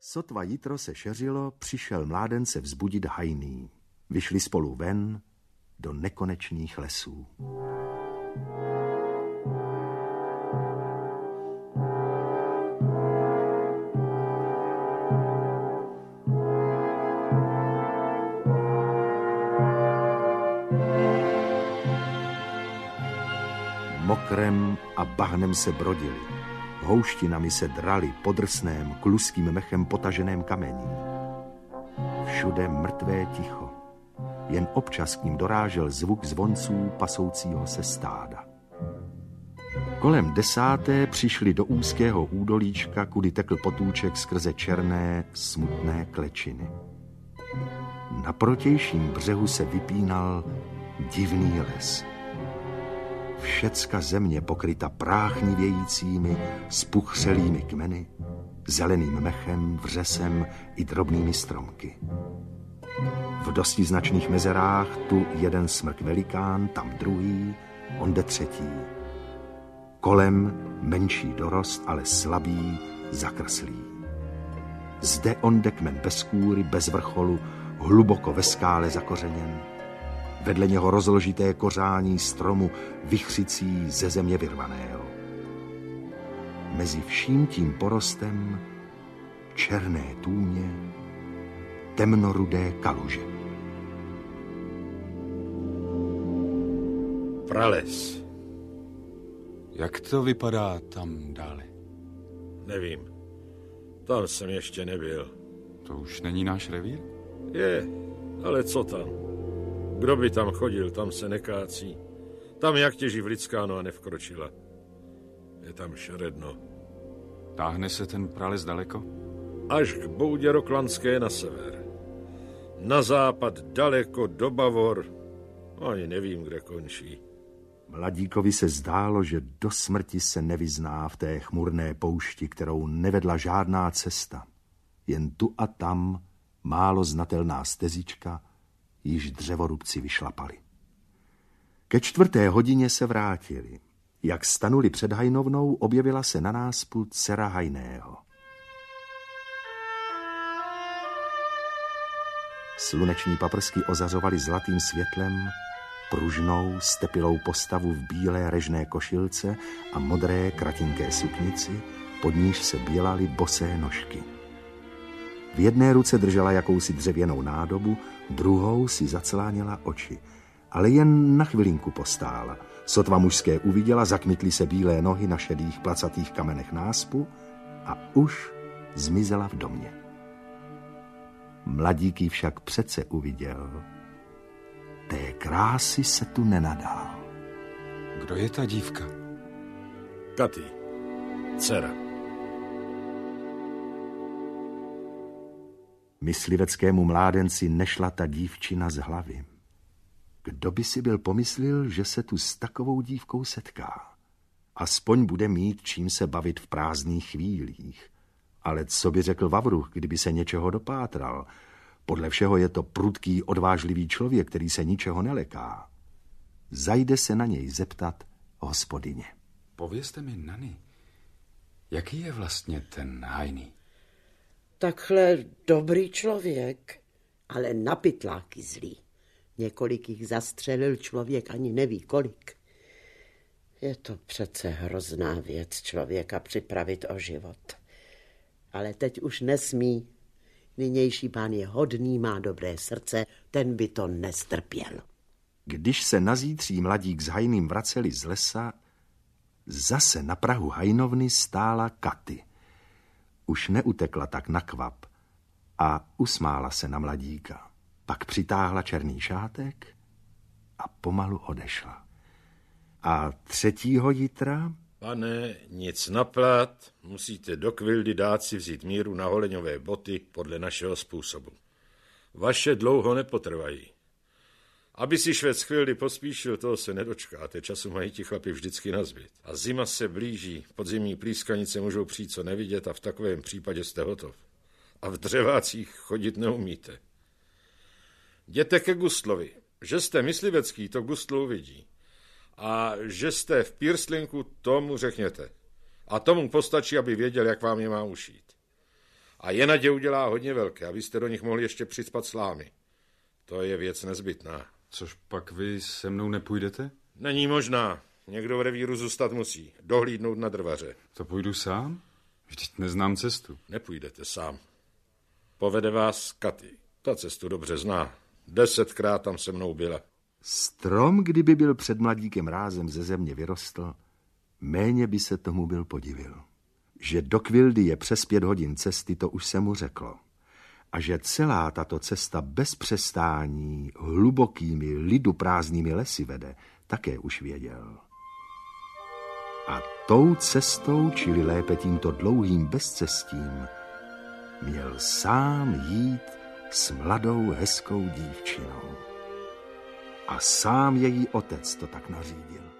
Sotva jitro se šeřilo, přišel mládence vzbudit hajný. Vyšli spolu ven do nekonečných lesů. Mokrem a bahnem se brodili, houštinami se drali po drsném, kluským mechem potaženém kamení. Všude mrtvé ticho, jen občas k ním dorážel zvuk zvonců pasoucího se stáda. Kolem 10. přišli do úzkého údolíčka, kudy tekl potůček skrze černé, smutné klečiny. Na protějším břehu se vypínal divný les. Všecka země pokryta práchnivějícími, spuchřelými kmeny, zeleným mechem, vřesem i drobnými stromky. V dosti značných mezerách tu jeden smrk velikán, tam druhý, onde třetí. Kolem menší dorost, ale slabý, zakrslý. Zde onde kmen bez kůry, bez vrcholu, hluboko ve skále zakořeněn. Vedle něho rozložité kořání stromu vichřicí ze země vyrvaného. Mezi vším tím porostem černé tůně, temnorudé kaluže. Prales. Jak to vypadá tam dále? Nevím. Tam jsem ještě nebyl. To už není náš revír? Je, ale co tam? Kdo by tam chodil, tam se nekácí. Tam jak těží v Lidskánu a nevkročila. Je tam šeredno. Táhne se ten prales daleko? Až k boudě Roklanské na sever. Na západ daleko do Bavor. Ani nevím, kde končí. Mladíkovi se zdálo, že do smrti se nevyzná v té chmurné poušti, kterou nevedla žádná cesta. Jen tu a tam málo znatelná stezička, již dřevorubci vyšlapali. Ke 4. hodině se vrátili. Jak stanuli před hajnovnou, objevila se na náspu dcera hajného. Sluneční paprsky ozařovaly zlatým světlem pružnou, stepilou postavu v bílé režné košilce a modré kratinké suknici, pod níž se bělaly bosé nožky. V jedné ruce držela jakousi dřevěnou nádobu, druhou si zacláněla oči, ale jen na chvilinku postála. Sotva mužské uviděla, zakmitly se bílé nohy na šedých placatých kamenech náspu a už zmizela v domě. Mladík ji však přece uviděl. Té krásy se tu nenadál. Kdo je ta dívka? Katy, dcera. Mysliveckému mládenci nešla ta dívčina z hlavy. Kdo by si byl pomyslel, že se tu s takovou dívkou setká? Aspoň bude mít čím se bavit v prázdných chvílích. Ale co by řekl Vavruch, kdyby se něčeho dopátral? Podle všeho je to prudký, odvážlivý člověk, který se ničeho neleká. Zajde se na něj zeptat hospodyně. Povězte mi, Nany, jaký je vlastně ten hajný? Takhle dobrý člověk, ale na pytláky zlý. Několik jich zastřelil, člověk ani neví kolik. Je to přece hrozná věc člověka připravit o život. Ale teď už nesmí. Nynější pán je hodný, má dobré srdce, ten by to nestrpěl. Když se nazítří mladík s hajným vraceli z lesa, zase na prahu hajnovny stála Katy. Už neutekla tak na kvap a usmála se na mladíka. Pak přitáhla černý šátek a pomalu odešla. A 3. jitra... Pane, nic naplat, musíte do Kvildy dát si vzít míru na holeňové boty podle našeho způsobu. Vaše dlouho nepotrvají. Aby si švec chvíli pospíšil, toho se nedočkáte, času mají ti chlapi vždycky nazbyt. A zima se blíží, podzimní plískanice můžou přijít co nevidět a v takovém případě jste hotov. A v dřevácích chodit neumíte. Jděte ke Gustlovi, že jste myslivecký, to Gustl uvidí. A že jste v Pírslinku, tomu řekněte. A tomu postačí, aby věděl, jak vám je má ušít. A Jenadě udělá hodně velké, abyste do nich mohli ještě přicpat slámy. To je věc nezbytná. Což pak vy se mnou nepůjdete? Není možná. Někdo v revíru zůstat musí. Dohlídnout na drvaře. To půjdu sám? Vždyť neznám cestu. Nepůjdete sám. Povede vás Katy. Ta cestu dobře zná. 10krát tam se mnou byla. Strom, kdyby byl před mladíkem rázem ze země vyrostl, méně by se tomu byl podivil. Že do Kvildy je přes 5 hodin cesty, to už se mu řeklo. A že celá tato cesta bez přestání hlubokými liduprázdnými lesy vede, také už věděl. A tou cestou, čili lépe tímto dlouhým bezcestím, měl sám jít s mladou hezkou dívčinou. A sám její otec to tak nařídil.